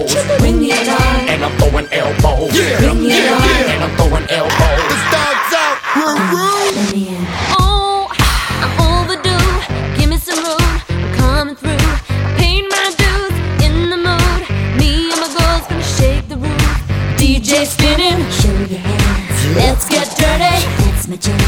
elbows. Bring it on. And I'm throwing elbows. Bring it on. And I'm throwing elbows. It's dogs out. Let me in. Oh, I'm overdue. Give me some room. I'm coming through. Paid my dues. In the mood. Me and my girls gonna shake the roof. DJ spinning. Show your hands. Let's get dirty. That's my jam.